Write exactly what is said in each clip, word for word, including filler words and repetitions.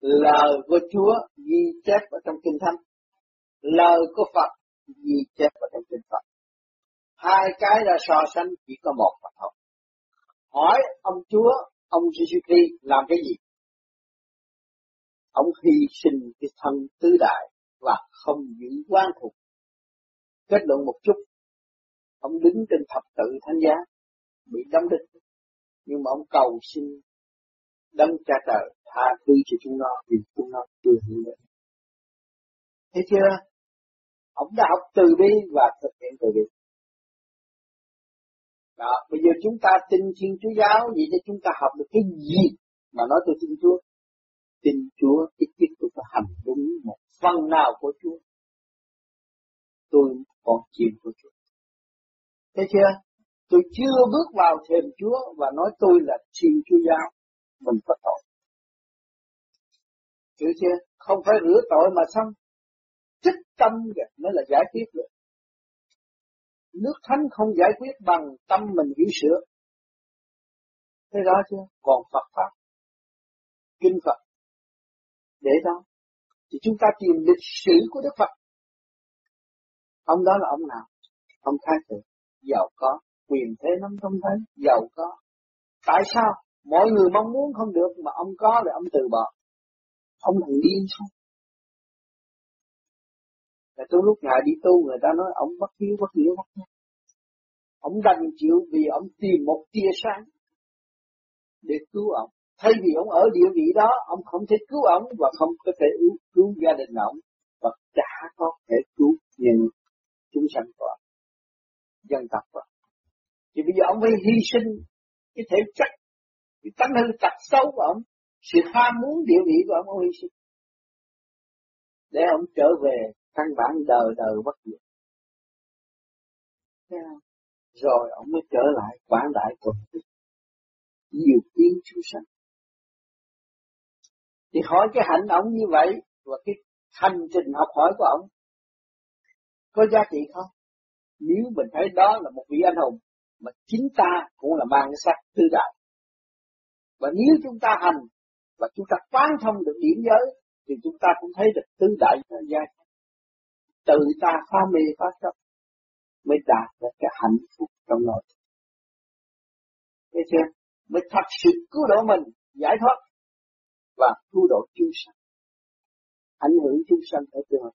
Lời của Chúa ghi chép ở trong Kinh Thánh, lời của Phật ghi chép ở trong Kinh Phật. Hai cái ra so sánh chỉ có một mà thôi. Hỏi ông Chúa, ông Jesus Christ làm cái gì? Ông hy sinh cái thân tứ đại và không giữ quan thuộc. Kết luận một chút, ông đứng trên thập tự thánh giá, bị đóng đinh, nhưng mà ông cầu xin đấng Cha Trời tha thứ cho chúng nó vì chúng nó chưa hiểu được. Thấy chưa? Ông đã học từ bi và thực hiện từ bi. Đó, bây giờ chúng ta tin Thiên Chúa giáo, vậy để chúng ta học được cái gì mà nói tôi tin Chúa? Tin Chúa, ít nhất tôi phải hành đúng một phần nào của Chúa. Tôi còn chịu của Chúa. Thấy chưa? Tôi chưa bước vào thềm Chúa và nói tôi là Thiên Chúa giáo. Mình có tội. Hiểu chưa? Không phải rửa tội mà xong. Trích tâm kìa mới là giải quyết được. Nước thánh không giải quyết bằng tâm mình hiểu sửa. Thấy rõ chưa? Còn Phật Pháp, Kinh Phật, để đó. Thì chúng ta tìm lịch sử của Đức Phật. Ông đó là ông nào? Ông Thái Tử, giàu có, quyền thế nắm trong thấy, giàu có. Tại sao? Mọi người mong muốn không được mà ông có rồi ông từ bỏ. Ông thằng điên sao? Là trong lúc Ngài đi tu người ta nói ông bất hiếu, bất hiếu, bất hiếu. Ông đành chịu vì ông tìm một tia sáng để cứu ông. Thay vì ông ở địa vị đó, ông không thể cứu ông và không có thể cứu, cứu gia đình ông và chả có thể cứu những chúng sanh của ông, dân tộc của ông. Thì bây giờ ông phải hy sinh cái thể chất, cái tánh hư tật xấu của ông, sự ham muốn địa vị của ông, ông hy sinh để ông trở về căn bản đời đời bất diệt. Rồi ông mới trở lại quảng đại tuần tích, nhiều tiếng chúng sanh. Thì hỏi cái hạnh ông như vậy và cái hành trình học hỏi của ông có giá trị không? Nếu mình thấy đó là một vị anh hùng mà chính ta cũng là mang cái sắc tứ đại. Và nếu chúng ta hành và chúng ta quán thông được điểm giới thì chúng ta cũng thấy được tứ đại nó giá trị. Tự ta phá mê phá chấp mới đạt được cái hạnh phúc trong nội. Thấy chưa? Mới thật sự cứu độ mình, giải thoát và cứu độ chúng sanh, ảnh hưởng chúng sanh ở trường.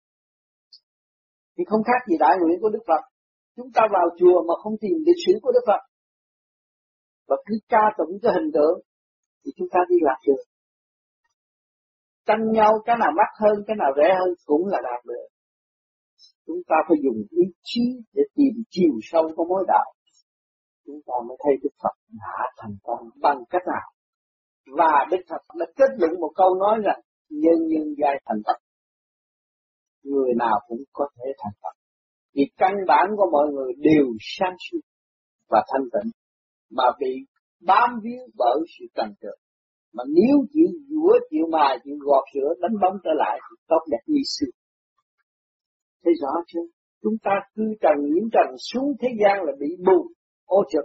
Thì không khác gì đại nguyện của Đức Phật. Chúng ta vào chùa mà không tìm lịch sử của Đức Phật và cứ ca tụng cái hình tượng thì chúng ta đi lạc đường. Tranh nhau cái nào mắc hơn, cái nào rẻ hơn cũng là lạc đường. Chúng ta phải dùng ý chí để tìm chiều sâu của mối đạo. Chúng ta mới thấy Đức Phật đã thành công bằng cách nào. Và Đức Phật đã kết luận một câu nói rằng nhân nhân giai thành Phật. Người nào cũng có thể thành Phật. Vì căn bản của mọi người đều sáng suốt và thanh tịnh mà bị bám víu bởi sự trần trượt. Mà nếu chịu dũa, chịu mài, chịu gọt sữa, đánh bóng trở lại thì tốt đẹp như xưa. Thấy rõ chưa? Chúng ta cư trần nhiễm trần xuống thế gian là bị bù, ô trực.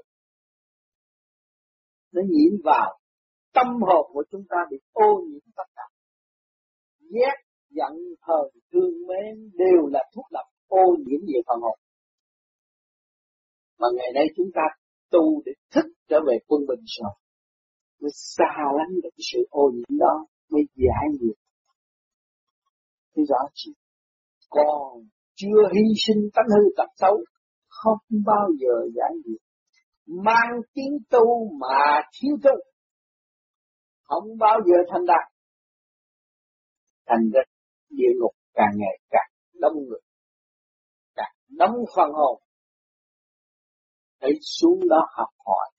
Nó nhiễm vào. Tâm hồn của chúng ta bị ô nhiễm tất cả. Ghét, giận, hờn, thương mến đều là thuốc độc ô nhiễm về phần hồn. Mà ngày nay chúng ta tu để thức trở về quân bình rồi. Mới xa lánh được cái sự ô nhiễm đó, mới giải nhiệt. Thế rõ chứ? Còn chưa hy sinh tánh hư tật xấu, không bao giờ giải nhiệt. Mang tiếng tu mà thiếu tu, không bao giờ thành đạt. Thành ra địa ngục càng ngày càng đông người, càng đông phần hồn. Hãy xuống đó học hỏi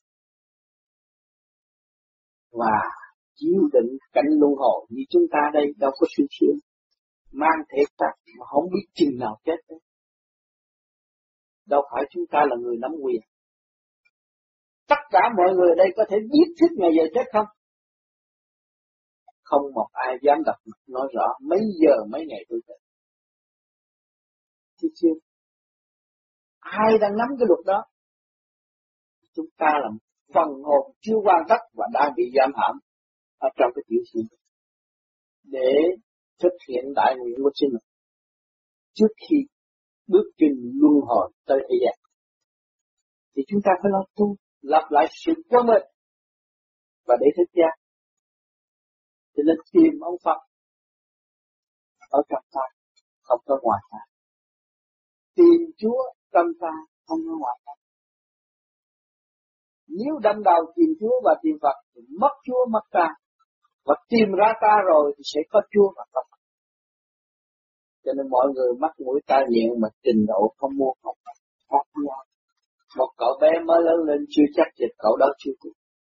và chiếu định cảnh luân hồi như chúng ta đây đâu có suy xuyên, mang thể xác mà không biết chừng nào chết đấy. Đâu phải chúng ta là người nắm quyền. Tất cả mọi người đây có thể biết trước ngày giờ chết không? Không một ai dám đặt nói rõ mấy giờ mấy ngày tôi chết. Chứ chưa? Ai đang nắm cái luật đó? Chúng ta là phần hồn chưa hoàn tất và đang bị giam hãm ở trong cái tiểu sinh. để thực hiện đại nguyện của chính mình trước khi bước trên luân hồi tới thế gian. Thì chúng ta phải lo tu, lập lại sự quân mình và để thức giác. Cho nên tìm ông Phật ở trong ta, không có ngoài ta. Tìm Chúa trong ta, không có ngoài ta. Nếu đâm đầu tìm Chúa và tìm Phật thì mất Chúa mất ta. Và tìm ra ta rồi thì sẽ có Chúa và Phật. Cho nên mọi người mắc mũi tai miệng mà trình độ không mua không khác nhau. Một cậu bé mới lớn lên chưa chắc dịch cậu đó chưa tu.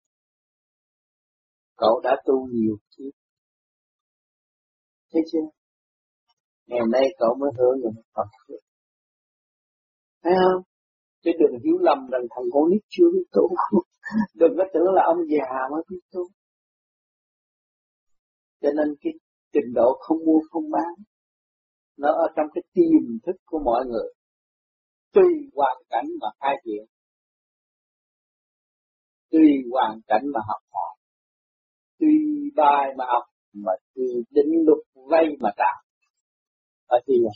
Cậu đã tu nhiều kiếp. Thấy chưa? Ngày nay cậu mới hứa những Phật. Thấy không? Chứ đừng hiểu lầm rằng thằng con nít chưa biết tu. Đừng có tưởng là ông già mới biết tu. Cho nên cái trình độ không mua không bán, nó ở trong cái tiềm thức của mọi người. Tùy hoàn cảnh mà khai triển, tùy hoàn cảnh mà học hỏi, tùy bài mà học, mà tùy định luật vay mà trả. Ở thế gian.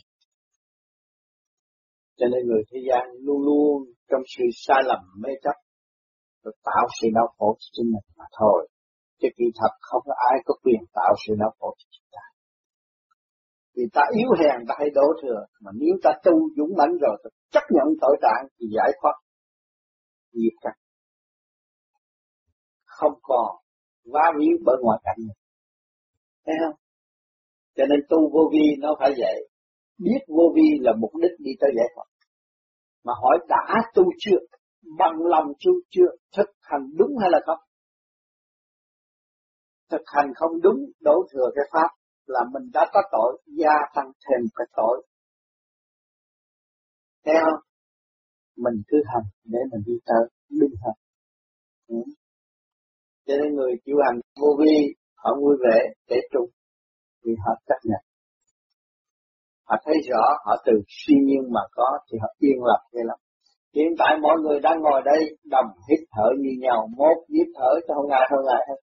Cho nên người thế gian luôn luôn trong sự sai lầm mê chấp, rồi tạo sự đau khổ cho chính mình mà thôi. Chứ kỳ thật không có ai có quyền tạo sự đau khổ cho chúng ta. Vì ta yếu hèn ta hay đổ thừa, mà nếu ta tu dũng mãnh rồi ta chấp nhận tội trạng thì giải thoát nghiệp căn, không còn vá víu bởi ngoại cảnh này. Thấy không? Cho nên tu vô vi nó phải vậy, biết vô vi là mục đích đi tới giải thoát. Mà hỏi đã tu chưa, bằng lòng tu chưa, thực hành đúng hay là không? Thực hành không đúng, đổ thừa cái pháp là mình đã có tội, gia tăng thêm cái tội. Thấy không? Mình cứ hành để mình đi tới, đừng hành. Ừ. Cho nên người chịu hành vô vi, họ vui vẻ để tu, vì họ chấp nhận. Họ thấy rõ, họ từ suy nhiên mà có thì họ yên lập vậy lắm. Hiện tại mọi người đang ngồi đây đồng hít thở như nhau, một nhịp thở cho không ngại không ngại hết.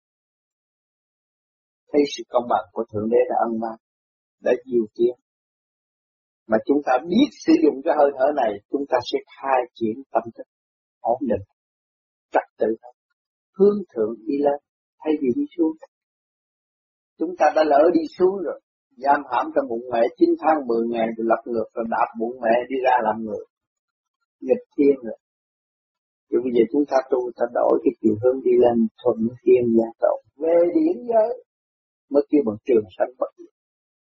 Thấy sự công bằng của Thượng Đế đã ân ban, đã diệu tiến. Mà chúng ta biết sử dụng cái hơi thở này, chúng ta sẽ khai triển tâm thức ổn định, trật tự, hướng thượng đi lên, thay vì đi xuống. Chúng ta đã lỡ đi xuống rồi, giam hãm trong bụng mẹ chín tháng mười ngày rồi lật ngược rồi đạp bụng mẹ đi ra làm người, nghịch thiên rồi. Chứ bây giờ chúng ta tu, ta đổi cái chiều hướng đi lên thuận thiên gia tộc, về điển giới mới kêu bằng trường sanh bất diệt.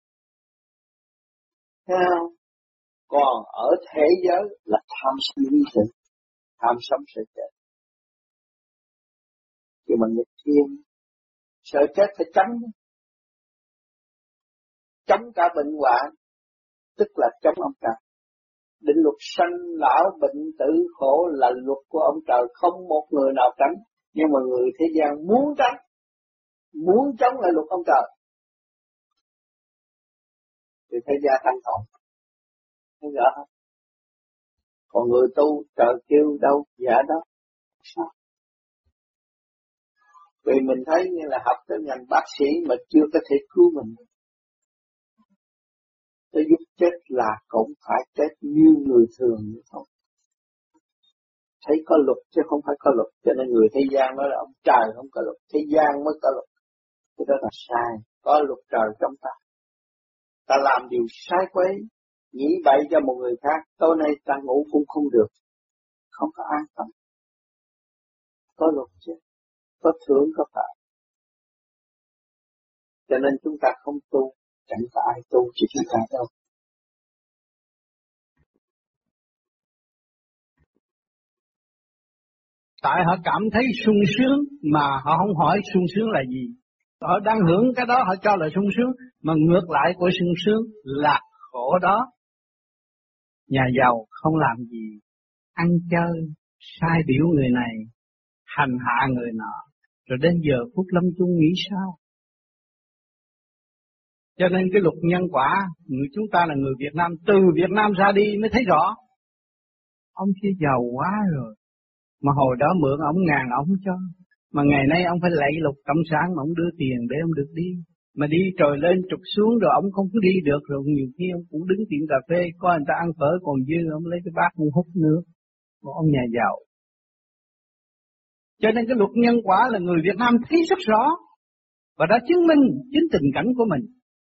Sao? Còn ở thế giới là tham sân vi sự, tham sống sợ chết. Chứ mà nghịch thiên, sợ chết phải tránh, chống cả bệnh hoạn, tức là chống ông trời. Định luật sanh lão bệnh tử khổ là luật của ông trời, không một người nào tránh. Nhưng mà người thế gian muốn tránh, muốn chống lại luật ông trời, thì phải gia tăng tội. Thấy rõ không? Còn người tu trời kêu đâu dạ đó. Sao? Vì mình thấy như là học tới ngành bác sĩ mà chưa có thể cứu mình. Tới giúp chết là cũng phải chết như người thường như không. Thấy có luật chứ không phải có luật. Cho nên người thế gian nói là ông trời không có luật, thế gian mới có luật. Cái đó là sai, có luật trời trong ta. Ta làm điều sai quấy, nghĩ bậy cho một người khác, tối nay ta ngủ cũng không được, không có an tâm. Có luật chứ, có thưởng có phạt. Cho nên chúng ta không tu, chẳng có ai tu chứ chúng ta đâu. Tại họ cảm thấy sung sướng mà họ không hỏi sung sướng là gì. Họ đang hưởng cái đó họ cho là sung sướng, mà ngược lại của sung sướng là khổ đó. Nhà giàu không làm gì, ăn chơi, sai biểu người này, hành hạ người nọ, rồi đến giờ phút lâm chung nghĩ sao? Cho nên cái luật nhân quả, người chúng ta là người Việt Nam, từ Việt Nam ra đi mới thấy rõ. Ông kia giàu quá rồi, mà hồi đó mượn ông ngàn ông không cho. Mà ngày nay ông phải lạy luật cộng sản mà ông đưa tiền để ông được đi. Mà đi trời lên trục xuống rồi ông không có đi được, rồi nhiều khi ông cũng đứng tiệm cà phê, có người ta ăn phở còn dư, ông lấy cái bát ông hút nước, một ông nhà giàu. Cho nên cái luật nhân quả là người Việt Nam thấy rất rõ, và đã chứng minh chính tình cảnh của mình.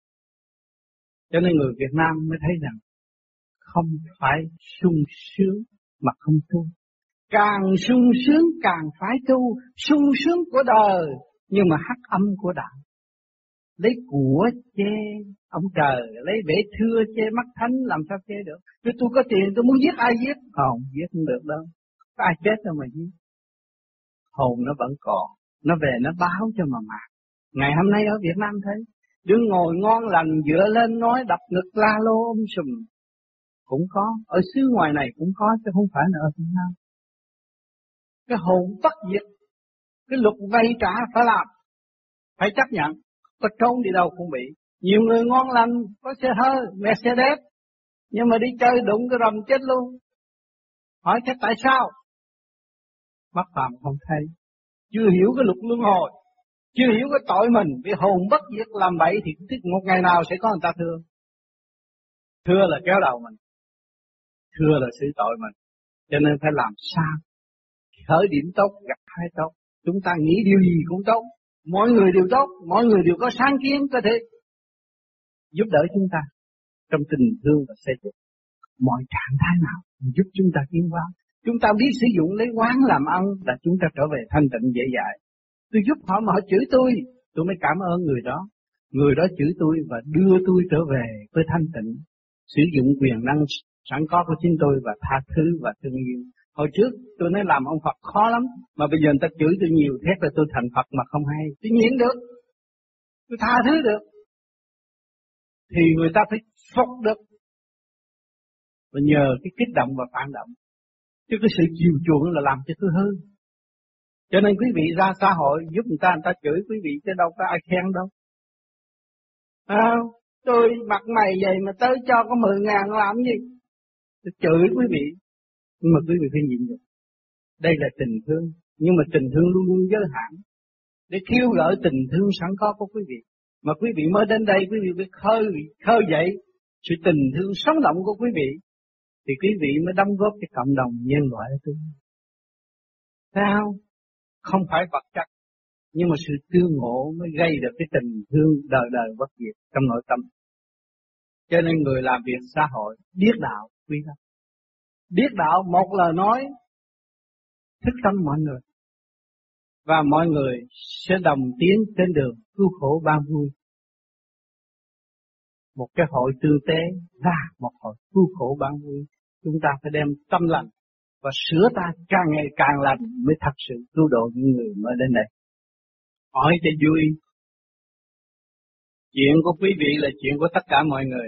Cho nên người Việt Nam mới thấy rằng không phải sung sướng mà không tu. Càng sung sướng càng phải tu, sung sướng của đời nhưng mà hắc âm của đạo. Lấy của chê ông trời, lấy bể thưa chê mắt thánh, làm sao chê được? Nếu tôi có tiền tôi muốn giết ai giết? Không, giết không được đâu. Có ai chết đâu mà giết. Hồn nó vẫn còn, nó về nó báo cho mà mà. Ngày hôm nay ở Việt Nam thấy, đứng ngồi ngon lành dựa lên nói đập ngực la lô ôm sùm. Cũng có, ở xứ ngoài này cũng có chứ không phải là ở Việt Nam. Cái hồn bất diệt, cái luật vay trả phải làm, phải chấp nhận, có trốn đi đâu cũng bị. Nhiều người ngon lành, có xe hơi, Mercedes, nhưng mà đi chơi đụng cái rầm chết luôn. Hỏi thế tại sao? Mắt phàm không thấy, chưa hiểu cái luật luân hồi, chưa hiểu cái tội mình, vì hồn bất diệt làm bậy thì một ngày nào sẽ có người ta thưa. Thưa là kéo đầu mình, thưa là xử tội mình, cho nên phải làm sao khởi điểm tốt, gặp hai tốt. Chúng ta nghĩ điều gì cũng tốt, mọi người đều tốt, mọi người đều có sáng kiến có thể giúp đỡ chúng ta trong tình thương và xây dựng. Mọi trạng thái nào giúp chúng ta tiến hóa. Chúng ta biết sử dụng lấy quán làm ăn là chúng ta trở về thanh tịnh dễ dãi. Tôi giúp họ mà họ chửi tôi, tôi mới cảm ơn người đó. Người đó chửi tôi và đưa tôi trở về với thanh tịnh, sử dụng quyền năng sẵn có của chính tôi và tha thứ và thương yêu. Hồi trước tôi nói làm ông Phật khó lắm, mà bây giờ người ta chửi tôi nhiều thét là tôi thành Phật mà không hay. Tôi nhịn được, tôi tha thứ được, thì người ta phải phục được. Và nhờ cái kích động và phản động, chứ cái sự chiều chuộng là làm cho tôi hư. Cho nên quý vị ra xã hội giúp người ta, người ta chửi quý vị chứ đâu có ai khen đâu. À, tôi mặt mày vậy mà tới cho có mười ngàn làm gì? Tôi chửi quý vị, nhưng mà quý vị phải nhịn được. Đây là tình thương, nhưng mà tình thương luôn luôn giới hạn. Để kêu gọi tình thương sẵn có của quý vị. Mà quý vị mới đến đây, quý vị phải khơi, khơi dậy sự tình thương sống động của quý vị. Thì quý vị mới đóng góp cái cộng đồng nhân loại ở tương lai. Sao? Không phải vật chất, nhưng mà sự tương ngộ mới gây được cái tình thương đời đời bất diệt trong nội tâm. Cho nên người làm việc xã hội biết đạo quý lắm. Biết đạo một lời nói thích tâm mọi người, và mọi người sẽ đồng tiến trên đường cứu khổ ban vui. Một cái hội tư tế ra một hội cứu khổ ban vui. Chúng ta phải đem tâm lành và sửa ta càng ngày càng lành mới thật sự cứu độ những người mới đến đây. Hỏi cho vui. Chuyện của quý vị là chuyện của tất cả mọi người.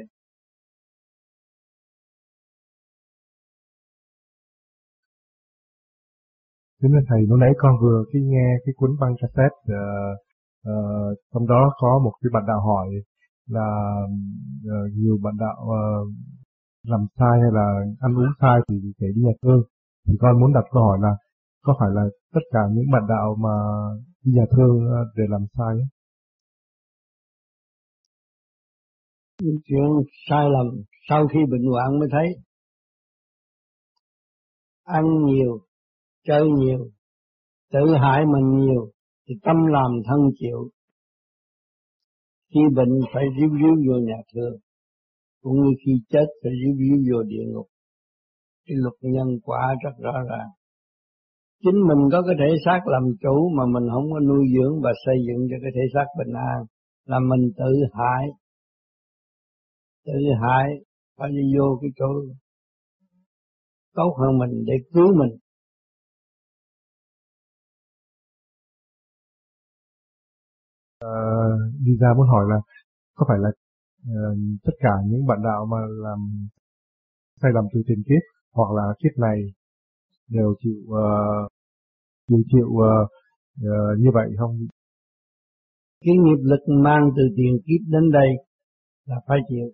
Kính thưa Thầy, lúc nãy con vừa khi nghe cái cuốn băng cassette, uh, uh, trong đó có một cái bạn đạo hỏi là uh, nhiều bạn đạo uh, làm sai hay là ăn uống sai thì phải đi nhà thương. Thì con muốn đặt câu hỏi là có phải là tất cả những bạn đạo mà đi nhà thương uh, để làm sai ấy? Chuyện sai lầm sau khi bệnh hoạn mới thấy. Ăn nhiều, chơi nhiều, tự hại mình nhiều thì tâm làm thân chịu. Khi bệnh phải ríu ríu vô nhà thương, cũng như khi chết phải ríu ríu vô địa ngục. Cái luật nhân quả rất rõ ràng. Chính mình có cái thể xác làm chủ mà mình không có nuôi dưỡng và xây dựng cho cái thể xác bình an, là mình tự hại. Tự hại phải đi vô cái chỗ tốt hơn mình để cứu mình. Uh, đi ra muốn hỏi là có phải là uh, tất cả những bạn đạo mà làm sai lầm từ tiền kiếp hoặc là kiếp này đều chịu uh, chịu, chịu uh, uh, như vậy không? Cái nghiệp lực mang từ tiền kiếp đến đây là phải chịu.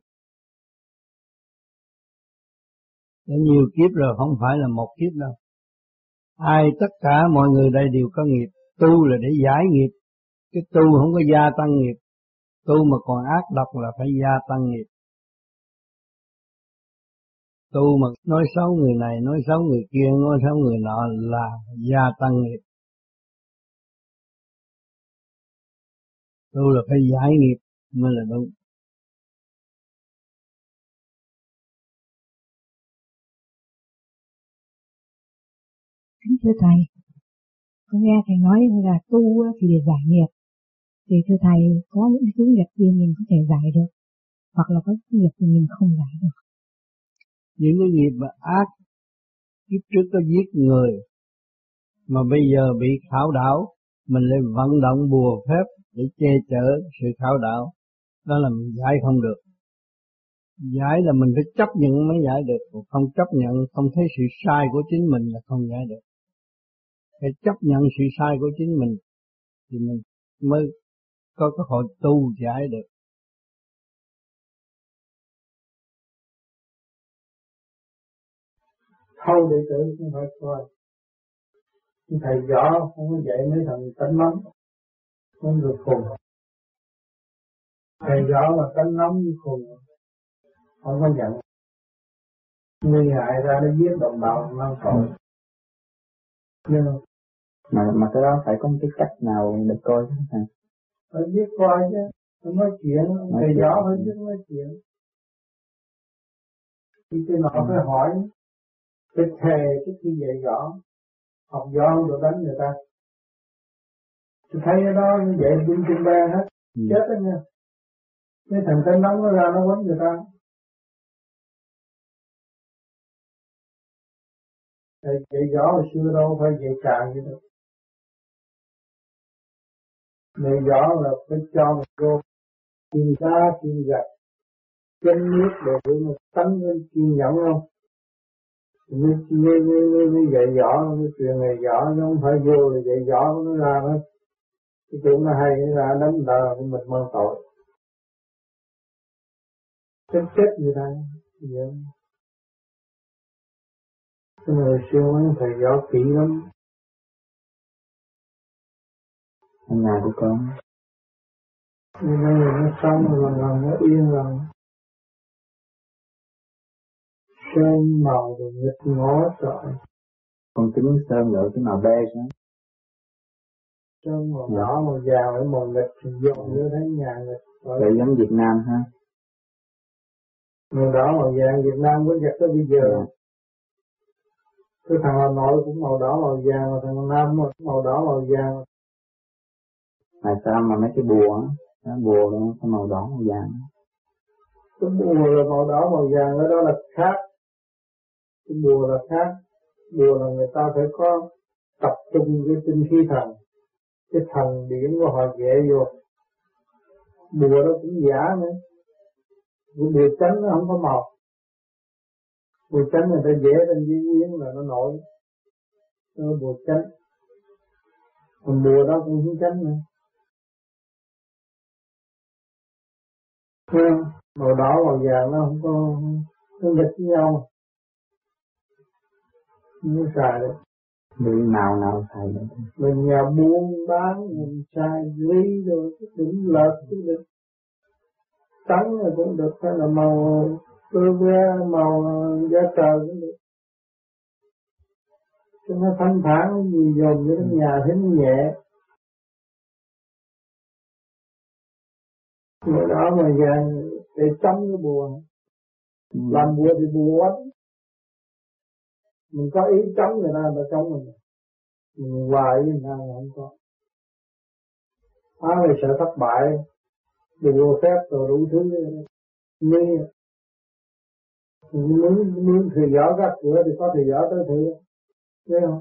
Có nhiều kiếp rồi, không phải là một kiếp đâu. Ai tất cả mọi người đây đều có nghiệp. Tu là để giải nghiệp, cái tu không có gia tăng nghiệp. Tu mà còn ác độc là phải gia tăng nghiệp. Tu mà nói xấu người này, nói xấu người kia, nói xấu người nọ là gia tăng nghiệp. Tu là phải giải nghiệp mới là đúng. Kính thưa Thầy, con nghe Thầy nói là tu thì để giải nghiệp. Thì thưa Thầy, có những thứ nghiệp gì mình có thể giải được, hoặc là có những nghiệp gì mình không giải được. Những cái nghiệp mà ác, kiếp trước có giết người, mà bây giờ bị khảo đảo, mình lại vận động bùa phép để che chở sự khảo đảo, đó là mình giải không được. Giải là mình phải chấp nhận mới giải được, còn không chấp nhận, không thấy sự sai của chính mình là không giải được. Phải chấp nhận sự sai của chính mình thì mình mới có cơ hội tu giải được. Thâu đệ tử cũng phải coi. Thầy võ không có dạy mấy thằng tánh nóng, không được khùng. Thầy võ mà tánh nóng như khùng, không có nhận. Nguy hại ra để giết đồng bào mang tội. Nhưng mà mà cái đó phải có một cái cách nào để coi chứ hả? phải biết coi chứ, phải nói chuyện, nói thầy võ phải biết nói chuyện. Khi cái nọ phải hỏi, phải thề trước khi dạy võ, học võ không được đánh người ta. Tôi thấy cái đó như vậy bên trên ba hết, ừ. Chết đó nha. Mấy thằng tên nóng nó ra nó quấn người ta. Thầy dạy võ hồi xưa đâu phải dạy càng vậy đâu. Dạy võ là phải cho một cô kiên đá, kiên gạch, chân nước để mà tánh lên kiên nhẫn không? Như như như như dạy võ, như truyền ngày võ, nó không phải vô là dạy võ nó ra hết. Cái chuyện nó hay nó ra đánh đờ thì mình mang tội. Chết chết như thế. Vậy. Cái người xưa mấy thầy võ kỹ lắm. Ở nhà của con. Nhưng bây giờ nó sống lần lần nó yên lần. Sơn màu rồi nghịch ngó trời. Con tính sơn nữa cái màu beige đó. Sơn màu đỏ, màu vàng, với màu nghịch thì dùng như thấy nhà nghịch. Vậy giống Việt Nam ha. Màu đỏ, màu vàng Việt Nam có giặt tới bây giờ. Yeah. Cái thằng Hà Nội cũng màu đỏ, màu vàng, mà thằng Nam cũng màu đỏ, màu vàng. Tại sao mà mấy cái bùa á, cái bùa nó có màu đỏ, màu vàng. Cái bùa là màu đỏ, màu vàng, cái đó là khác. Cái bùa là khác. Bùa là người ta phải có tập trung cái tinh khí thần. Cái thần điển của họ dễ vô. Bùa đó cũng giả nữa. Cái bùa trắng nó không có màu. Bùa trắng người ta vẽ trên giấy quyến là nó nổi. Đó là bùa trắng. Còn bùa đó cũng không trắng nữa. Không, màu đỏ màu vàng nó không có, nó nghịch với nhau. Không có xài được. Đi nào nào xài được. Mình nhà buôn bán, mình xài ly rồi, cái đỉnh lợt, cái đỉnh trắng rồi cũng được, hay là màu cơ ve, màu da trời cũng được. Cho nó thanh thản, gì dồn với cái nhà thấy nó nhẹ. Màu đỏ màu vàng để chống cái bùa. Ừ. Làm bùa thì bùa quá. Mình có ý chống người ta, người ta chống mình. Mình hoài với người ta không có. Á à, sợ thất bại, bùa phép rồi đủ thứ. Như muốn, muốn thầy võ gác cửa thì có thầy võ tới thử. Thấy không?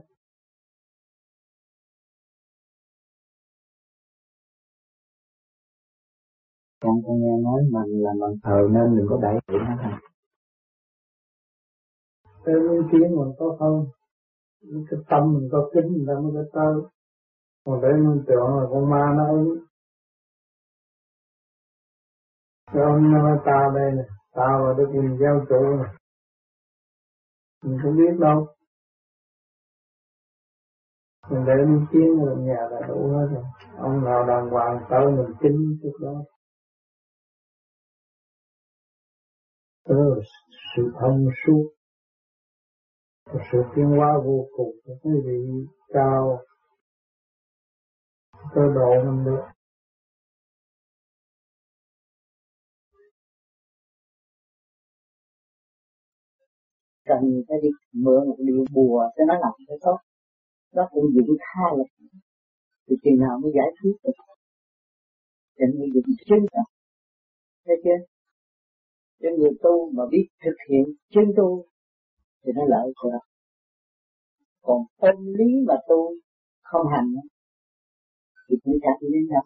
Con con nghe nói mình là bằng thờ nên đừng có đẩy chuyện đó hả? Cái nguyên kiến mình có không? Cái tâm mình có kính mình ta mới có tới. Còn để mình tưởng là con ma nó ứng. Cái ông nó ta đây nè, ta và Đức Quỳnh Giáo Chủ nè. Mình không biết đâu. Mình để nguyên kiến ở nhà là đủ hết rồi. Ông nào đàng hoàng tới mình kính trước đó. Rồi sự thông suốt, sự tiến hóa vô cùng của quý vị cao cơ độ mình được. Cần phải đi mượn một điều bùa cho nó làm cho tốt, nó cũng dựng tha lực, thì chừng nào mới giải quyết được. Cho nên dựng chân đó, thấy chưa? Cho người tu mà biết thực hiện chân tu thì nó lợi cho nó. Còn tâm lý mà tu không hành thì cũng chẳng đến đâu.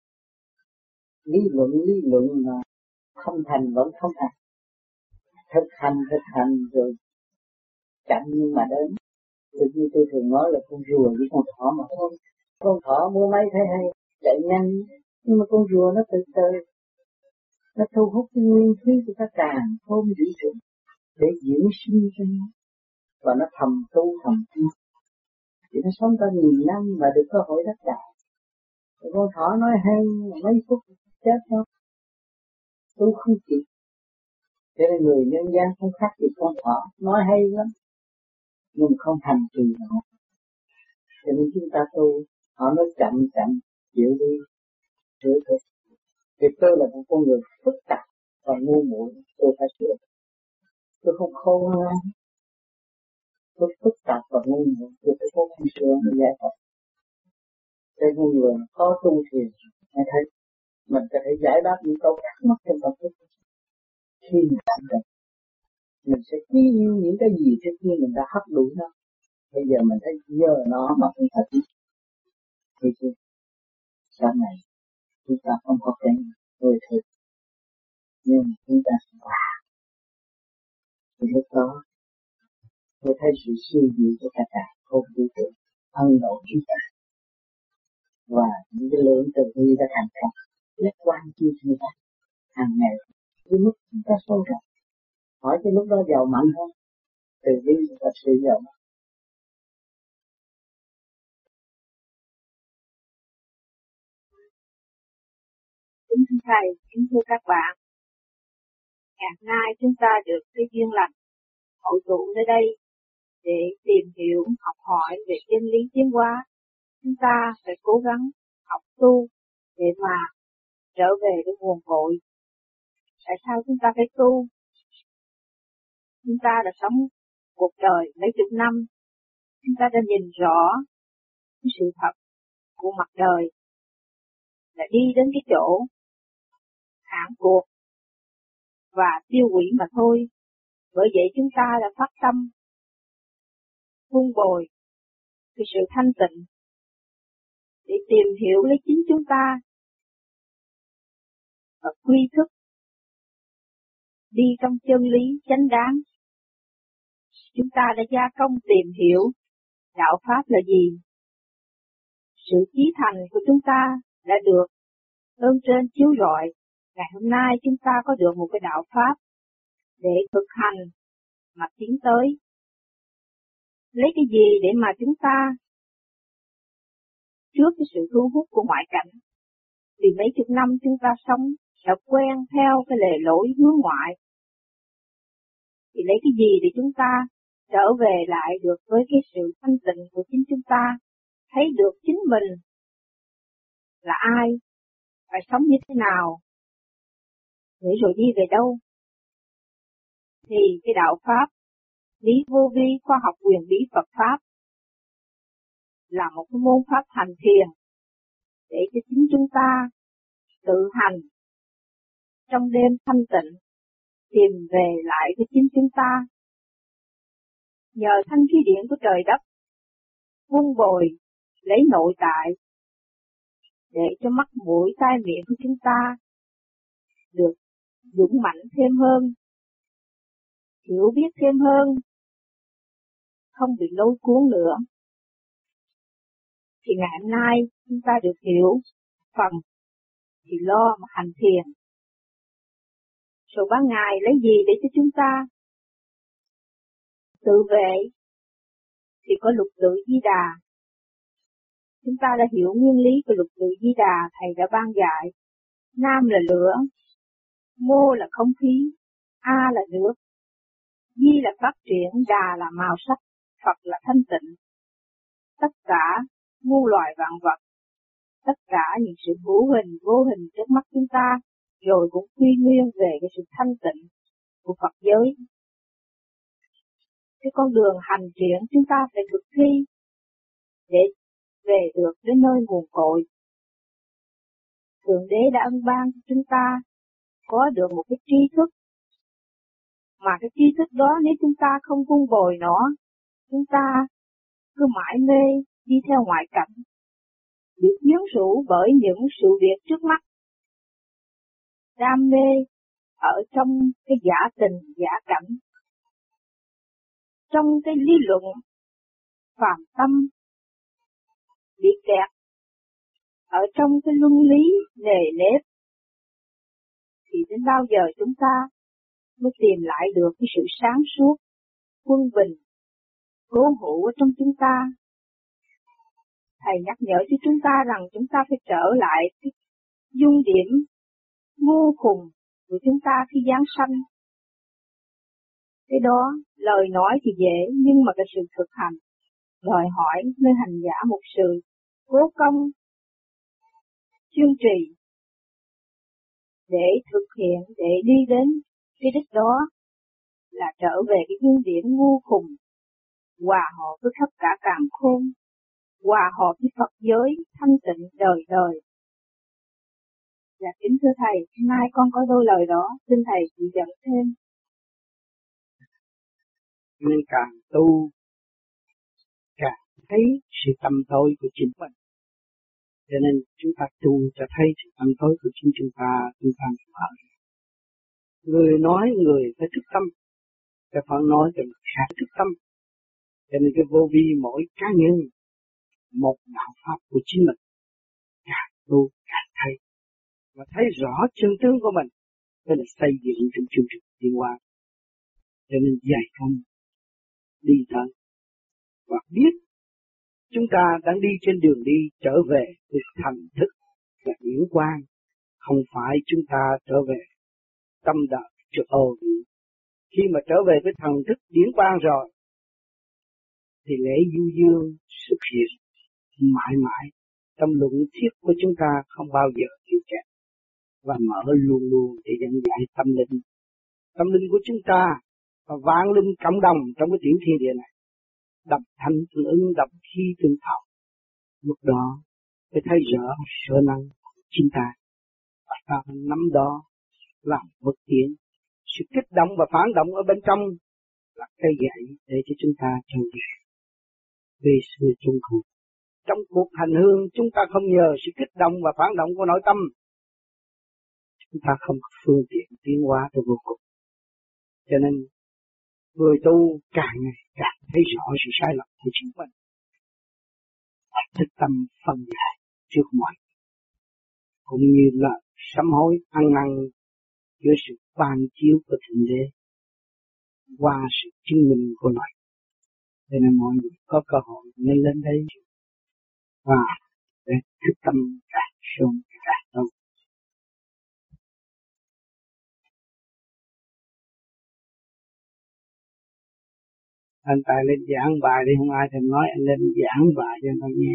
Lý luận lý luận mà không thành vẫn không thành. Thực hành thực hành rồi chậm nhưng mà đến. Từ như tôi thường nói là con rùa với con thỏ mà thôi. Con thỏ mua máy thấy hay, chạy nhanh, nhưng mà con rùa nó từ từ. Nó thu hút cái nguyên khí của các càng không dữ dội để diễn sinh cho nó. Và nó thầm tu thầm tu. Thì nó sống cả nghìn năm mà được cơ hội đắc đạo. Con thỏ nói hay mấy phút chết nó. Tu không kịp. Cho nên người nhân gian không khác gì con thỏ, nói hay lắm. Nhưng không thành trì nó. Cho nên chúng ta tu, họ nói chậm chậm, chịu đi, sửa thôi. Vì tôi là một con người phức tạp và ngu muội, tôi phải sửa. Tôi không khôn ngoan. Tôi phức tạp và ngu muội, tôi phải có con sửa để giải thoát. Cho nên người có tu thì hãy thấy mình có thể giải đáp những câu thắc mắc trong tâm thức. Khi mình làm được, mình sẽ quý yêu những cái gì trước khi mình đã hấp đuổi nó. Bây giờ mình thấy nhờ nó mà không phải biết. Thì chứ, sau này chúng ta không có cái người thực, nhưng chúng ta sẽ hòa. Thì lúc đó, tôi thấy sự siêu diệu của cả cả không vũ trụ ân độ chúng ta. Và những cái lượng từ bi đã thành công, rất quan chi chúng ta hàng ngày. Cái lúc chúng ta sâu rộng, hỏi cái lúc đó giàu mạnh hơn, từ bi và sự giàu mạnh. Kính thưa Thầy, kính thưa các bạn, ngày nay chúng ta được cái duyên lành hội tụ nơi đây để tìm hiểu, học hỏi về chân lý tiến hóa. Chúng ta phải cố gắng học tu để mà trở về với nguồn cội. Tại sao chúng ta phải tu? Chúng ta đã sống cuộc đời mấy chục năm, chúng ta đã nhìn rõ cái sự thật của mặt đời, là đi đến cái chỗ hạn cuộc và tiêu hủy mà thôi. Bởi vậy chúng ta đã phát tâm vun bồi cái sự thanh tịnh để tìm hiểu lấy chính chúng ta và quy thức đi trong chân lý chánh đáng. Chúng ta đã gia công tìm hiểu đạo pháp là gì. Sự chí thành của chúng ta đã được ơn trên chiếu rọi. Ngày hôm nay chúng ta có được một cái đạo pháp để thực hành mà tiến tới. Lấy cái gì để mà chúng ta trước cái sự thu hút của ngoại cảnh? Vì mấy chục năm chúng ta sống đã quen theo cái lề lối hướng ngoại. Thì lấy cái gì để chúng ta trở về lại được với cái sự thanh tịnh của chính chúng ta, thấy được chính mình là ai, phải sống như thế nào, để rồi đi về đâu? Thì cái đạo Pháp, lý vô vi, khoa học quyền bí Phật Pháp là một cái môn pháp hành thiền để cho chính chúng ta tự hành trong đêm thanh tịnh tìm về lại với chính chúng ta. Nhờ thanh khí điển của trời đất vun bồi lấy nội tại để cho mắt mũi tai miệng của chúng ta được dũng mạnh thêm hơn, hiểu biết thêm hơn, không bị lôi cuốn nữa. Thì ngày hôm nay chúng ta được hiểu phần thì lo mà hành thiền. Rồi ban ngày lấy gì để cho chúng ta tự vệ? Thì có lục tự Di Đà. Chúng ta đã hiểu nguyên lý của lục tự Di Đà, Thầy đã ban dạy. Nam là lửa, mô là không khí, A là nước, Di là phát triển, Đà là màu sắc, Phật là thanh tịnh. Tất cả muôn loài vạn vật, tất cả những sự hữu hình, vô hình trước mắt chúng ta, rồi cũng quy nguyên về cái sự thanh tịnh của Phật giới. Cái con đường hành triển chúng ta phải thực thi để về được đến nơi nguồn cội. Thượng Đế đã ân ban cho chúng ta có được một cái tri thức, mà cái tri thức đó nếu chúng ta không vun bồi nó, chúng ta cứ mãi mê đi theo ngoại cảnh, bị quyến rũ bởi những sự việc trước mắt, đam mê ở trong cái giả tình, giả cảnh, trong cái lý luận phàm tâm, bị kẹt ở trong cái luân lý nề nếp, thì đến bao giờ chúng ta mới tìm lại được cái sự sáng suốt, quân bình, cố hữu ở trong chúng ta. Thầy nhắc nhở cho chúng ta rằng chúng ta phải trở lại cái dung điểm vô cùng của chúng ta khi giáng sanh. Cái đó, lời nói thì dễ, nhưng mà cái sự thực hành, đòi hỏi nơi hành giả một sự cố công, kiên trì, để thực hiện, để đi đến cái đích đó, là trở về cái dung điểm vô cùng, hòa hợp với tất cả càn khôn, hòa hợp với Phật giới thanh tịnh đời đời. Dạ kính thưa thầy, hôm nay con có đôi lời đó, xin thầy chỉ dẫn thêm. Nên càng tu, càng thấy sự tâm tối của chính mình. Cho nên chúng ta tu cho thấy sự tâm tối của chính chúng ta, chúng ta mở. Người nói người phải thức tâm, cái phận nói cho người khác thức tâm. Cho nên cái vô vi mỗi cá nhân, một đạo pháp của chính mình, càng tu càng thấy. Và thấy rõ chân tướng của mình, đó là xây dựng trong chương trình tiến hóa. Cho nên dạy công đi tới và biết chúng ta đang đi trên đường đi trở về với thành thức và điển quang, không phải chúng ta trở về tâm đạo trước ô đi. Khi mà trở về với thần thức điển quang rồi thì lễ du dương xuất hiện mãi mãi trong luận thuyết của chúng ta, không bao giờ chịu kẹt và mở luôn luôn để dẫn dạy tâm linh. Tâm linh của chúng ta và vạn linh cộng đồng trong cái tiểu thiên địa này, đập thanh tương ứng, đập khí tương thọ. Lúc đó phải thấy rõ sở năng của chính ta và ta nắm đó làm vật tiến. Sự kích động và phản động ở bên trong là cây gậy để cho chúng ta trâu dậy về sự trung cụ. Trong cuộc hành hương chúng ta không nhờ sự kích động và phản động của nội tâm, chúng ta không có phương tiện tiến hóa tới vô cùng. Cho nên người tu càng ngày càng thấy rõ sự sai lầm của chính mình, thức tâm phân giải trước mọi, cũng như là sám hối ăn năn giữa sự ban chiếu của Thượng Đế qua sự chứng minh của nội. Cho nên mọi người có cơ hội nên lên đây và để thức tâm càng sớm càng tốt. Anh Tài lên giảng bài đi, không ai thèm nói, anh lên giảng bài cho anh nghe.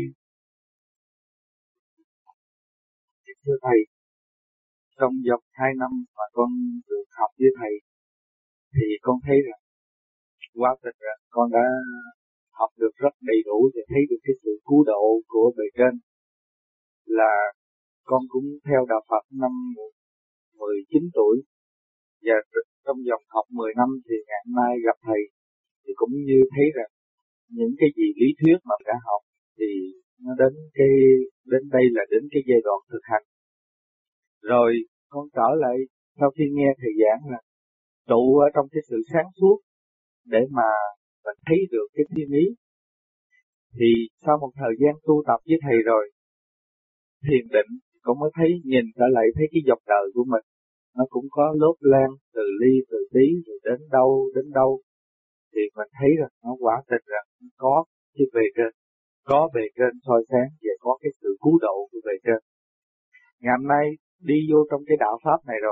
Thưa Thầy, trong vòng hai năm mà con được học với Thầy, thì con thấy rằng quá trình rằng con đã học được rất đầy đủ và thấy được cái sự cứu độ của bề trên. Là con cũng theo đạo Phật năm mười chín tuổi, và trong vòng học mười năm thì ngày hôm nay gặp Thầy thì cũng như thấy rằng những cái gì lý thuyết mà đã học thì nó đến cái đến đây là đến cái giai đoạn thực hành. Rồi con trở lại sau khi nghe Thầy giảng là trụ ở trong cái sự sáng suốt để mà mình thấy được cái thiên ý. Thì sau một thời gian tu tập với Thầy rồi, thiền định cũng mới thấy, nhìn trở lại thấy cái dòng đời của mình nó cũng có lốp lan từ ly từ tí rồi đến đâu đến đâu, thì mình thấy rằng nó quả tình rằng có cái bề trên, có bề trên soi sáng và có cái sự cứu độ của bề trên. Ngày hôm nay đi vô trong cái đạo pháp này rồi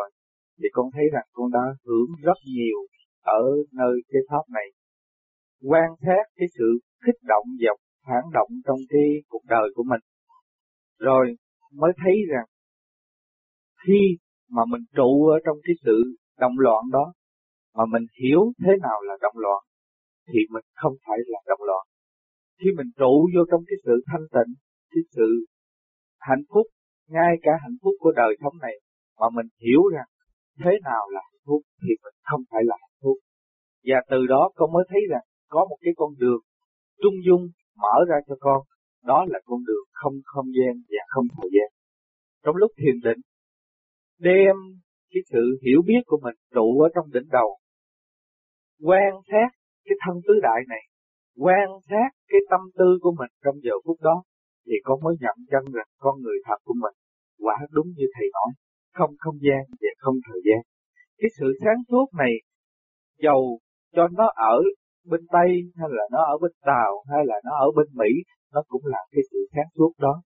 thì con thấy rằng con đã hưởng rất nhiều ở nơi cái pháp này. Quan sát cái sự kích động và phản động trong cái cuộc đời của mình, rồi mới thấy rằng khi mà mình trụ ở trong cái sự động loạn đó, mà mình hiểu thế nào là động loạn, thì mình không phải là động loạn. Khi mình trụ vô trong cái sự thanh tịnh, cái sự hạnh phúc, ngay cả hạnh phúc của đời sống này, mà mình hiểu rằng thế nào là hạnh phúc, thì mình không phải là hạnh phúc. Và từ đó con mới thấy rằng có một cái con đường trung dung mở ra cho con, đó là con đường không không gian và không thời gian. Trong lúc thiền định, đem cái sự hiểu biết của mình trụ ở trong đỉnh đầu, quan sát cái thân tứ đại này, quan sát cái tâm tư của mình trong giờ phút đó, thì con mới nhận chân rằng con người thật của mình quả đúng như thầy nói, không không gian và không thời gian. Cái sự sáng suốt này, dầu cho nó ở bên Tây hay là nó ở bên Tàu hay là nó ở bên Mỹ, nó cũng là cái sự sáng suốt đó.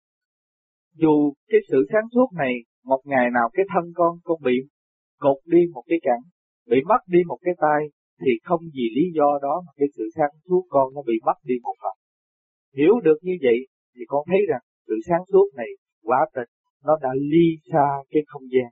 Dù cái sự sáng suốt này một ngày nào cái thân con con bị cột đi một cái cẳng, bị mất đi một cái tay, thì không vì lý do đó mà cái sự sáng suốt con nó bị mất đi một phần. Hiểu được như vậy thì con thấy rằng sự sáng suốt này quả tình nó đã ly xa cái không gian.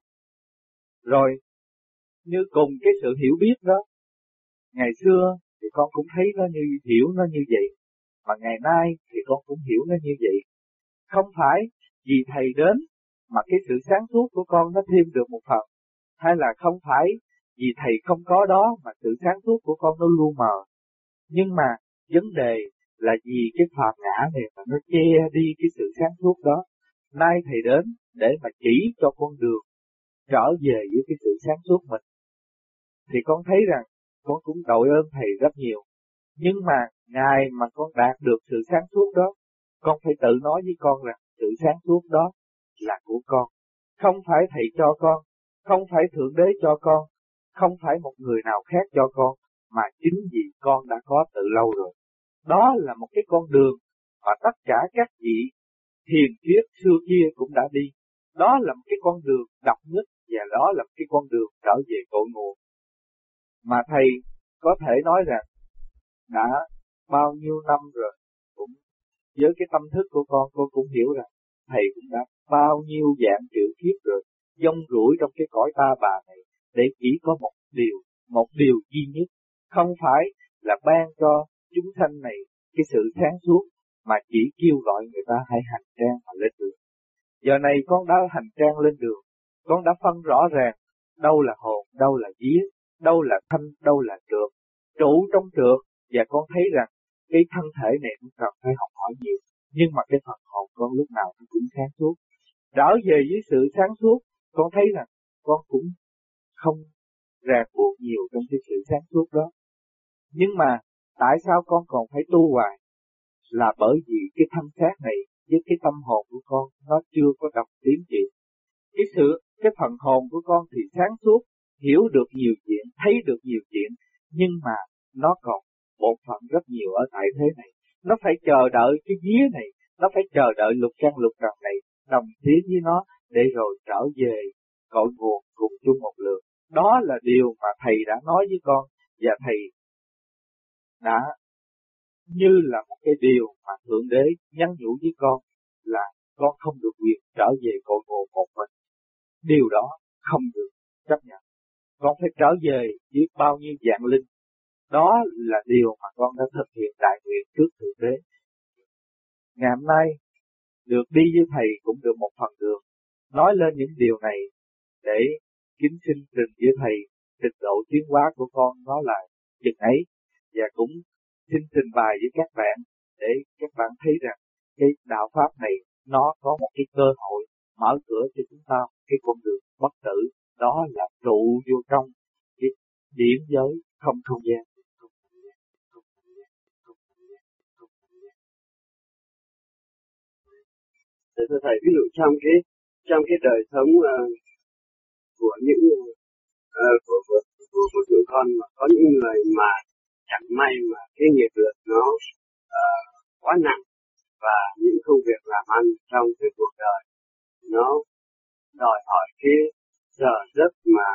Rồi như cùng cái sự hiểu biết đó, ngày xưa thì con cũng thấy nó như hiểu nó như vậy, mà ngày nay thì con cũng hiểu nó như vậy. Không phải vì thầy đến mà cái sự sáng suốt của con nó thêm được một phần, hay là không phải vì thầy không có đó mà sự sáng suốt của con nó lu mờ. Nhưng mà vấn đề là vì cái phàm ngã này mà nó che đi cái sự sáng suốt đó. Nay thầy đến để mà chỉ cho con đường trở về với cái sự sáng suốt mình, thì con thấy rằng con cũng đội ơn thầy rất nhiều. Nhưng mà ngày mà con đạt được sự sáng suốt đó, con phải tự nói với con rằng sự sáng suốt đó là của con, không phải thầy cho con, không phải Thượng Đế cho con, không phải một người nào khác cho con, mà chính vì con đã có từ lâu rồi. Đó là một cái con đường mà tất cả các vị thiền thuyết xưa kia cũng đã đi. Đó là một cái con đường độc nhất, và đó là một cái con đường trở về cội nguồn. Mà thầy có thể nói rằng đã bao nhiêu năm rồi, cũng với cái tâm thức của con, con cũng hiểu rằng thầy cũng đã bao nhiêu dạng triệu kiếp rồi, dông rủi trong cái cõi ta bà này, để chỉ có một điều, một điều duy nhất, không phải là ban cho chúng sanh này cái sự sáng suốt, mà chỉ kêu gọi người ta hãy hành trang mà lên đường. Giờ này con đã hành trang lên đường, con đã phân rõ ràng đâu là hồn, đâu là vía, đâu là thanh, đâu là trượt, trụ trong trượt, và con thấy rằng cái thân thể này cũng cần phải học hỏi nhiều, nhưng mà cái phần hồn con lúc nào nó cũng sáng suốt. Trở về với sự sáng suốt, con thấy rằng con cũng không ràng buộc nhiều trong cái sự sáng suốt đó. Nhưng mà tại sao con còn phải tu hoài? Là bởi vì cái thân xác này với cái tâm hồn của con nó chưa có đồng tiến triển. Cái sự, cái phần hồn của con thì sáng suốt, hiểu được nhiều chuyện, thấy được nhiều chuyện, nhưng mà nó còn một phần rất nhiều ở tại thế này. Nó phải chờ đợi cái vía này, nó phải chờ đợi lục căn lục trần này đồng tiến với nó, để rồi trở về cội nguồn cùng chung một lượt. Đó là điều mà thầy đã nói với con, và thầy đã như là một cái điều mà Thượng Đế nhắn nhủ với con, là con không được quyền trở về cội nguồn một mình. Điều đó không được chấp nhận. Con phải trở về với bao nhiêu dạng linh. Đó là điều mà con đã thực hiện đại nguyện trước Thượng Đế. Ngày hôm nay được đi với thầy cũng được một phần đường, nói lên những điều này để kính xin trình với thầy trình độ tiến hóa của con nó là chừng ấy, và cũng xin trình bày với các bạn để các bạn thấy rằng cái đạo pháp này nó có một cái cơ hội mở cửa cho chúng ta cái con đường bất tử, đó là trụ vô trong cái điểm giới không không gian. Để thưa thầy, ví dụ trong cái trong cái đời sống uh, của những uh, của, của, của, của tụi con, mà có những người mà chẳng may mà cái nghiệp lực nó uh, quá nặng, và những công việc làm ăn trong cái cuộc đời nó đòi hỏi cái giờ giấc mà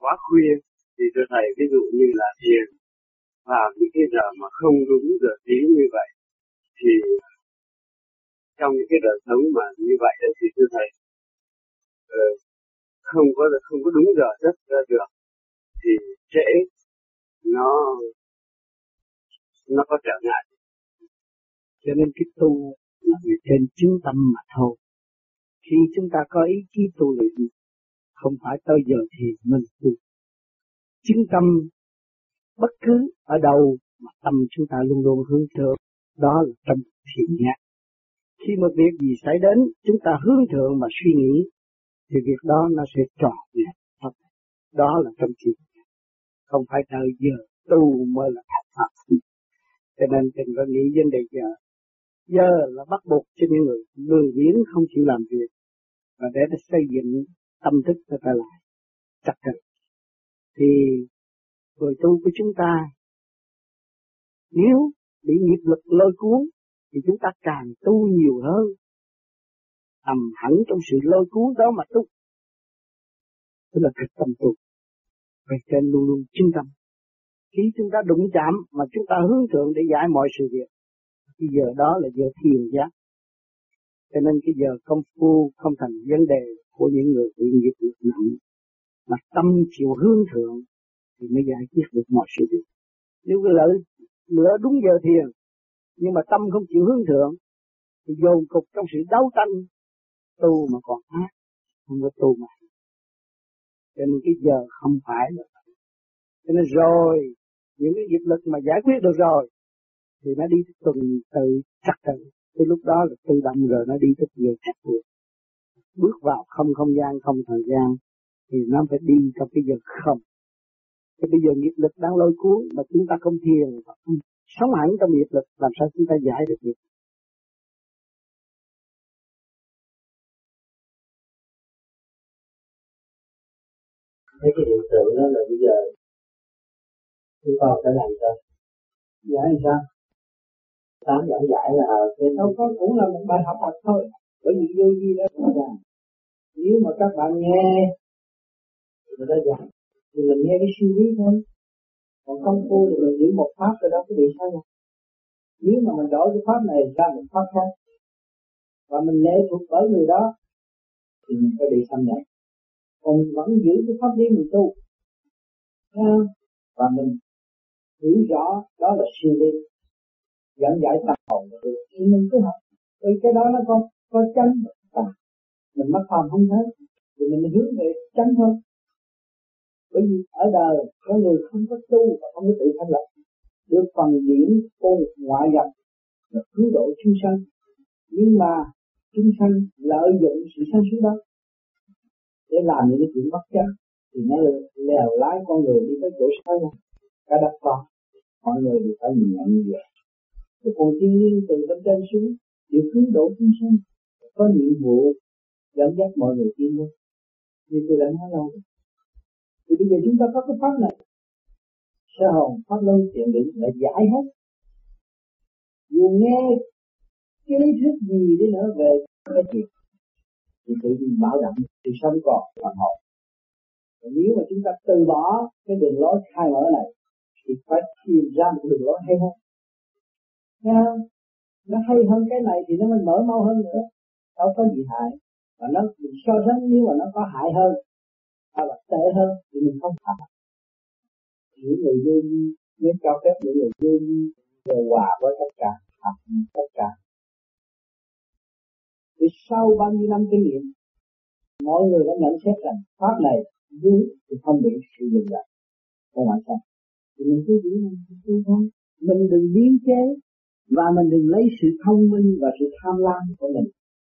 quá khuya thì thưa thầy ví dụ như là thiền vào những cái giờ mà không đúng giờ tí như vậy thì trong những cái đời sống mà như vậy đấy, thì thưa thầy uh, không có không có đúng giờ rất được thì trễ nó nó có trở ngại. Cho nên cái tu là người trên chứng tâm mà thôi. Khi chúng ta có ý chí tu luyện, không phải tới giờ thì mình tu. Chứng tâm bất cứ ở đâu mà tâm chúng ta luôn luôn hướng thượng, đó là tâm thiện nhạc. Khi một việc gì xảy đến, chúng ta hướng thượng mà suy nghĩ, thì việc đó nó sẽ tròn vẹn. Đó là tâm thiện nhạc. Không phải đợi giờ tu mới là thật pháp. Cho nên đừng có nghĩ vấn đề giờ. Giờ là bắt buộc cho những người lười biếng không chịu làm việc, và để nó xây dựng tâm thức cho ta lại chắc chắn. Thì người tu của chúng ta nếu bị nghiệp lực lôi cuốn thì chúng ta càng tu nhiều hơn, ầm hẳn trong sự lôi cuốn đó mà tu, tức là thực tâm tu. Vậy trên luôn luôn chứng tâm. Khi chúng ta đụng chạm mà chúng ta hướng thượng để giải mọi sự việc, thì giờ đó là giờ thiền giác. Cho nên cái giờ công phu không thành vấn đề của những người bị nghiệp lực nặng, mà tâm chịu hướng thượng thì mới giải quyết được mọi sự việc. Nếu cái lỡ lỡ đúng giờ thiền nhưng mà tâm không chịu hướng thượng thì dồn cục trong sự đấu tranh, tu mà còn ác, không có tu mà. Cho nên cái giờ không phải là vậy. Cho nên rồi những cái nghiệp lực mà giải quyết được rồi thì nó đi tuần tự chắc tự. Cái lúc đó là tự động rồi nó đi tới giờ chắc tự. Bước vào không không gian, không thời gian thì nó phải đi trong cái giờ không. Cái bây giờ nghiệp lực đang lôi cuốn mà chúng ta không thiền, không sống hẳn trong nghiệp lực, làm sao chúng ta giải được nghiệp? Thế cái hiện tượng đó là bây giờ chúng con phải làm sao? Giải làm sao? Tám giảng giải là cái đâu có cũng là một bài học mà thôi. Bởi vì vô vi đó là nếu mà các bạn nghe người ta giảng thì mình nghe cái suy nghĩ thôi. Còn công phu thì mình giữ một pháp rồi đó có bị sao đâu. Nếu mà mình đổi cái pháp này ra một pháp khác và mình lệ thuộc bởi người đó thì mình có bị xâm nhập. Còn mình vẫn giữ cái pháp lý mình tu và mình hiểu rõ đó là siêu lý dẫn giải tâm hồn thì mình cứ học. Vì cái đó nó có có chánh và mình mất phòng không thấy thì mình hướng về chánh hơn. Bởi vì ở đời có người không có tu và không có tự thanh lập, được phần điển cô ngoại nhập là cứu độ chúng sanh, nhưng mà chúng sanh lợi dụng sự sáng suốt đó để làm những cái chuyện bất chấp thì nó lèo lái con người đi tới chỗ sai lầm. Cả đất con mọi người đều phải nhìn nhận như vậy. Cái phần thiên nhiên từ bên trên xuống để cứu độ chúng sanh, có nhiệm vụ dẫn dắt mọi người tiến lên. Như tôi đã nói lâu, thì bây giờ chúng ta có cái pháp này, sơ hồn pháp luân thiền định là giải hết. Dù nghe cái lý thuyết gì đi nữa về cái chuyện thì tự nhiên bảo đảm sự sống còn phần hồn. Nếu mà chúng ta từ bỏ cái đường lối khai mở này thì phải tìm ra một đường lối hay hơn. Thấy không? Nó hay hơn cái này thì nó mới mở mau hơn nữa. Đâu có gì hại. Và nó so sánh nếu mà nó có hại hơn hay là tệ hơn thì mình không phải. Những người vô vi mới cho phép những người vô vi đều hòa với tất cả, học tất cả. Vì sau bao nhiêu năm kinh nghiệm, mọi người đã nhận xét rằng pháp này dưới thì không bị sử dụng lại. Không phải sao? Thì mình cứ giữ mình cứ thôi. Mình đừng biến chế và mình đừng lấy sự thông minh và sự tham lam của mình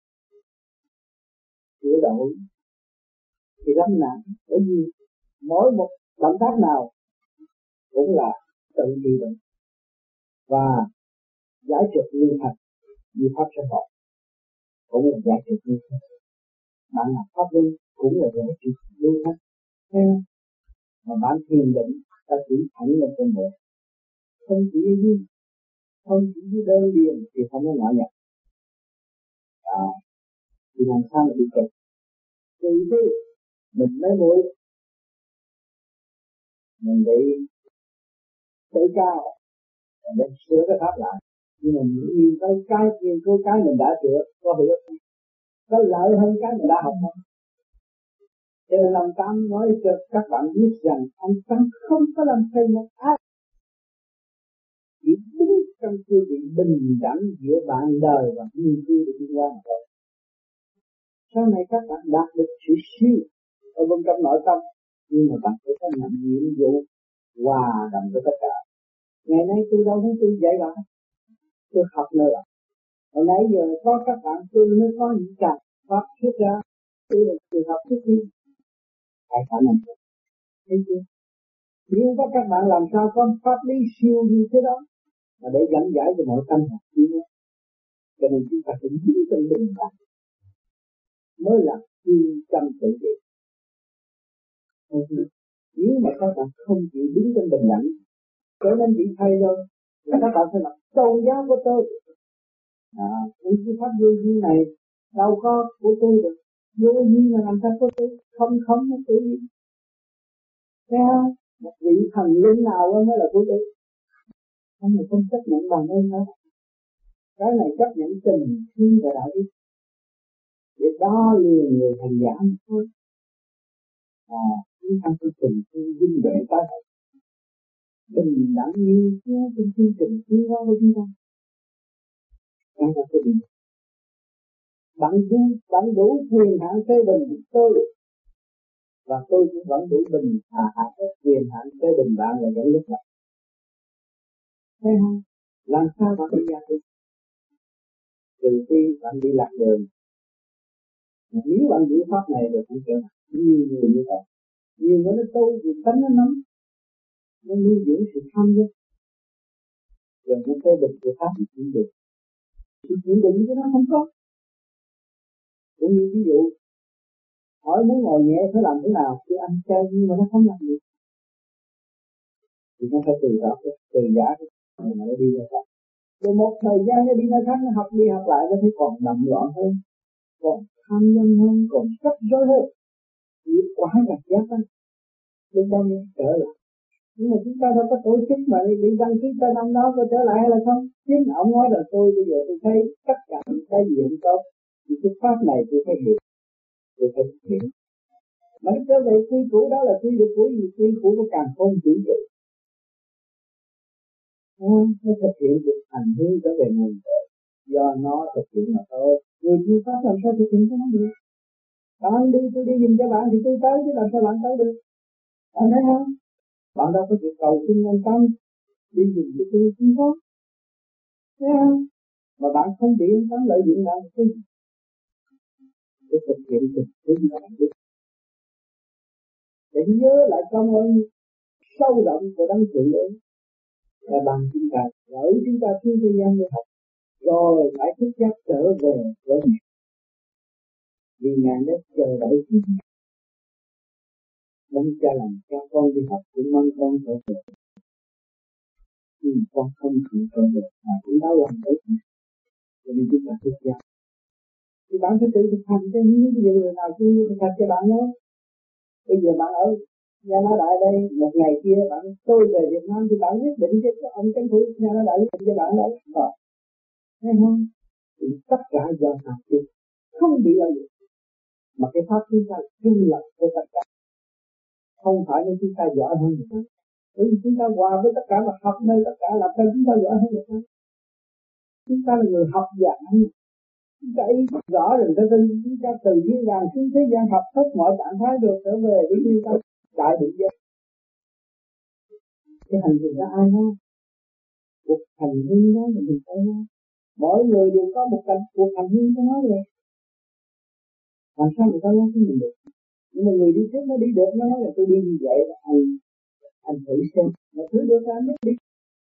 sửa đổi thì lắm nạn. Bởi vì mỗi một động tác nào cũng là tự trị bệnh và giải trượt lưu thành như pháp sinh hoạt cũng là giải trượt lưu thành. Bạn làm pháp luân cũng là giải trượt lưu thành. Thấy không? Mà bạn thiền định ta chỉ thẳng lên trên bộ, không chỉ như không chỉ như đơn điền thì không có ngoại nhập. À, thì làm sao mà bị kẹt? Từ thế mình lấy mũi mình bị tự cao để sửa cái pháp lại, nhưng mà nhìn tới cái nghiên cứu cái mình đã sửa có hiểu không? Có lợi hơn cái mình đã học không? Cho nên ông Tám nói cho các bạn biết rằng ông Tám không có làm thay một ai, chỉ đứng trong tư vị bình đẳng giữa bạn đời và nghiên cứu để đi qua thôi. Sau này các bạn đạt được sự siêu ở bên trong nội tâm, nhưng mà bạn phải có nhận nhiệm vụ hòa đồng với tất cả. Ngày nay tôi đâu thấy tôi dạy bạn, tôi học nữa. Hồi nãy giờ có các bạn tôi mới có những trạm pháp xuất ra, tôi là người học xuất đi. Tại sao này? Thấy chưa? Nhưng có các bạn làm sao có pháp lý siêu như thế đó mà để dẫn giải cho mọi tâm học chứ. Cho nên chúng ta phải đứng trong bình đẳng mới là chuyên tâm tự trị. Nếu mà các bạn không chịu đứng trong bình đẳng, trở nên bị thay rồi, là các bạn phải làm tôn giáo của tôi. À, cái pháp vô vi này đâu có của tôi được. Vô vi mà làm sao có tôi, không không nó tự nhiên. Thấy không? Một vị thần linh nào mới là của tôi. Không là không chấp nhận bằng ơn đâu. Cái này chấp nhận tình thương và đạo đức. Để đo lường người thành giả thôi. À, chúng ta phải tình thương vinh đệ ta thật. Bình đẳng như thế trong chương trình tiến hóa của chúng ta. Chúng ta phải bình. Bạn đủ, bạn đủ quyền hạn phê bình tôi. Và tôi cũng vẫn đủ bình à hạn quyền hạn phê bình bạn là những lúc này. Thấy không? Làm sao bạn đi ra được? Trừ khi bạn đi lạc đường. Nếu bạn giữ pháp này rồi không trở lại. Nhiều người như vậy. Nhiều người nó tu vì tánh nó nóng. Nó nuôi dưỡng sự tham nhất. Rồi nó phê bình của pháp thì chịu được. Sự chịu đựng của nó không có. Cũng như ví dụ hỏi muốn ngồi nhẹ phải làm thế nào chứ ăn chay nhưng mà nó không làm được thì nó phải từ đó từ giả mà nó đi ra khác. Rồi một thời gian nó đi ra khác, nó học đi học lại nó thấy còn đậm loạn hơn, còn tham nhân hơn, còn rắc rối hơn, chỉ quá gạt giác đó lúc đó mới trở lại. Nhưng mà chúng ta đâu có tổ chức mà đi, đi đăng ký tên ông đó có trở lại hay là không? Chính ông nói là tôi bây giờ tôi thấy tất cả những cái gì cũng tốt, thì cái pháp này tôi phải hiểu, tôi phải hiểu. Mà nó trở về quy củ đó là quy được của gì? Quy củ của càng không chủ trị. Nó thực hiện được hành hương trở về nguồn cội. Do nó thực hiện mà thôi. Người chưa pháp làm sao thực hiện cho nó được? Bạn đi, tôi đi nhìn cho bạn thì tôi tới, chứ làm sao bạn tới được? Bạn thấy không? Bạn đâu có chịu cầu xin anh Tâm đi nhìn cho tôi không có. Thấy không? Mà bạn không bị anh Tâm lợi dụng lại cái gì? Để thực hiện được cái gì bạn biết. Để nhớ lại công ơn sâu rộng của đấng thượng đế là bằng chúng ta gửi chúng ta xuống thế gian để học, rồi phải thức giác trở về với Ngài, vì Ngài đã chờ đợi chúng ta. Đấng cha làm cho con đi học cũng mong con trở về, nhưng con không chịu trở về mà cũng đau lòng đấy, cho nên chúng ta thức giác. Thì bạn phải tự thực hành cho những người nào kia thực hành cho bạn đó. Bây giờ bạn ở nhà nó đại đây, một ngày kia bạn tôi về Việt Nam thì bạn quyết định chứ ông chính phủ nhà nó đại quyết định cho bạn đâu. Rồi, thấy không? Thì tất cả do pháp chứ không bị lợi dụng. Mà cái pháp chúng ta chung lập với tất cả, không phải nên chúng ta giỏi hơn người ta. Bởi vì chúng ta hòa với tất cả và học nơi tất cả là sao chúng ta giỏi hơn người ta. Chúng ta là người học giả, chúng ta ý rõ rồi cho nên chúng ta từ thiên đàng xuống thế gian học hết mọi trạng thái rồi trở về với chúng ta đại định giới. Cái hành trình đó ai nói? Cuộc hành hương đó là mình phải nói. Mỗi người đều có một cảnh cuộc hành hương của nó rồi. Làm sao người ta nói với mình được? Nhưng mà người đi trước nó đi được, nó nói là tôi đi như vậy là anh anh thử xem, mà thử được ra nhất đi.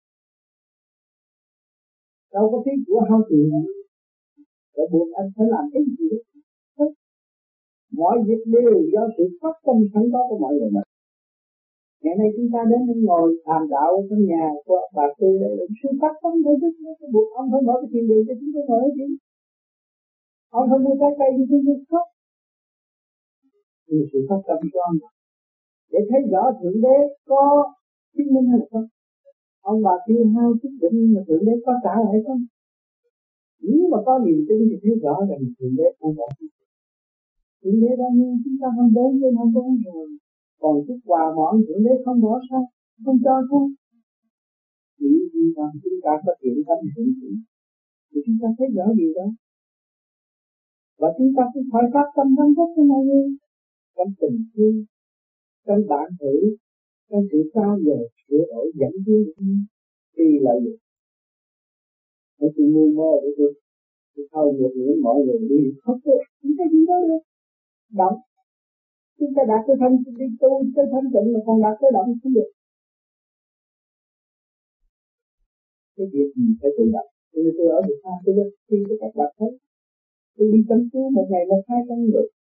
Đâu có phí của hao tiền này. Rồi buộc anh phải làm cái gì đó. Mọi việc đều do sự phát tâm sẵn có của mọi người mà. Ngày nay chúng ta đến ngồi tham đạo trong nhà của bà tôi đây là sự phát tâm thôi chứ nó buộc ông phải mở cái tiền đường cho chúng tôi ngồi chứ. Ông phải mua trái cây cho chúng tôi khóc. Vì sự phát tâm của ông. để thấy rõ Thượng Đế có chứng minh hay không. Ông bà kêu hao chút định nhưng mà Thượng Đế có trả lại không? Nếu mà có niềm tin thì thấy rõ rằng Thượng Đế không có. Thượng Đế đã nghe chúng ta không bốn trên không bốn rồi. Còn chút quà mọn Thượng Đế không bỏ sao? Không cho không? Chỉ vì rằng chúng ta có thiện tâm thiện trí thì chúng ta thấy rõ điều đó. Và chúng ta cũng phải phát tâm đóng góp cho mọi người trong tình thương, trong bạn hữu, trong sự trao dồi, sửa đổi, dẫn dắt vì lợi ích. Để tôi ngu mơ để tôi tôi thâu nghiệp những mọi người đi không được, chúng ta đi đó được. Động, chúng ta đạt tới thanh đi tu tới thanh tịnh mà còn đạt tới động không được. Cái việc gì phải tự động. Vì tôi ở Việt Nam tôi đi khi với các bạn thấy, tôi đi chăm chú một ngày một hai trăm người,